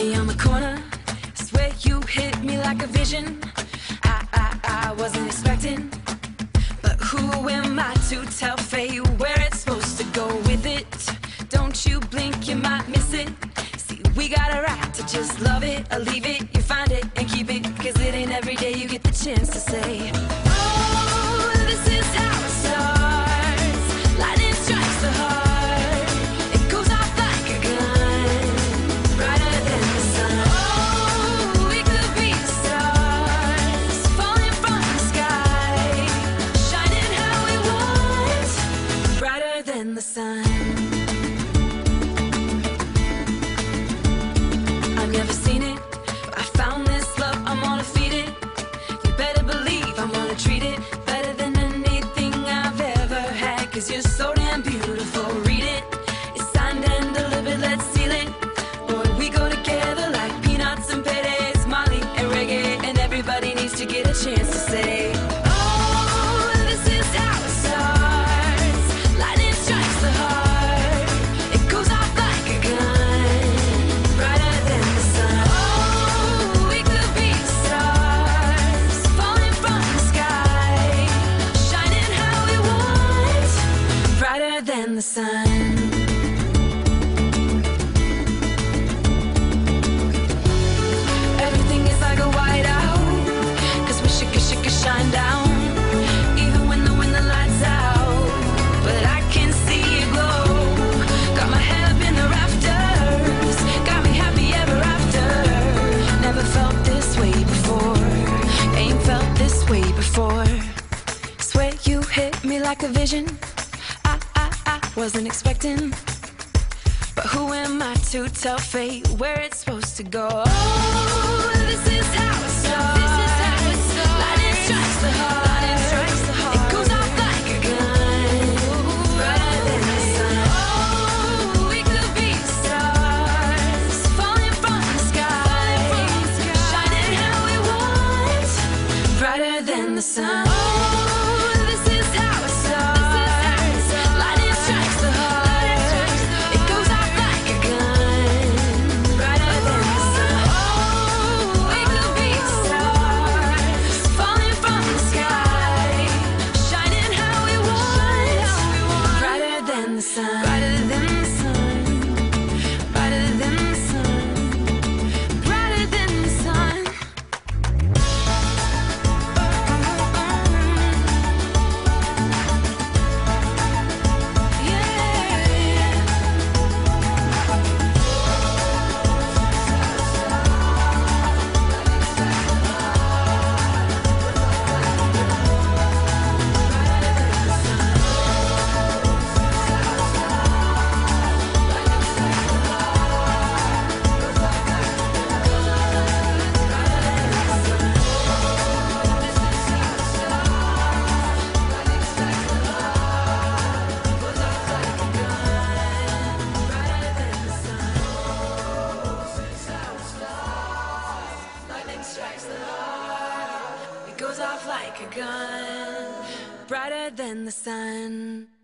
me on the corner. Swear you hit me like a vision. I wasn't expecting, but who am I to tell fate where it's supposed to go with it? Don't you blink, you might miss it. See, we got a right to just love it or leave it. You find it and keep it, 'cause it ain't every day you get the chance to say, oh, this is how it starts. Lightning strikes the heart. It goes off like a gun, brighter than the sun. Oh, we could be the stars, falling from the sky, shining how we want, brighter than the sun. I've never seen it, but I found this love, I'm gonna feed it. You better believe I'm gonna treat it better than anything I've ever had, 'cause you're so damn beautiful. Read it, it's signed and delivered, let's seal it. Boy, we go together like peanuts and paydays, Molly and reggae, and everybody needs to get a chance to say, oh, this is how it starts. Lightning strikes the heart. It goes off like a gun, brighter than the sun. Oh, we could be the stars, falling from the sky, shining how we want, brighter than the sun. Everything is like a whiteout, 'cause we should shine down, even when the lights out. But I can see it glow. Got my head up in the rafters, got me happy ever after. Never felt this way before, ain't felt this way before. Swear you hit me like a vision. I wasn't expecting, but who am I to tell fate where it's supposed to go? Oh, this is how it starts. Lightning strikes the heart. It goes off like a gun, brighter than the sun. Oh, we could be stars, falling from the sky, shining how we want, brighter than the sun. Oh, this is how it starts. Lightning strikes the heart. It goes off like a gun, brighter than the sun. Oh, we could be stars, falling from the sky, shining how we want, brighter than the sun. Brighter than the sun, brighter than the sun, brighter than the sun. Lightning strikes the heart. It goes off like a gun, brighter than the sun.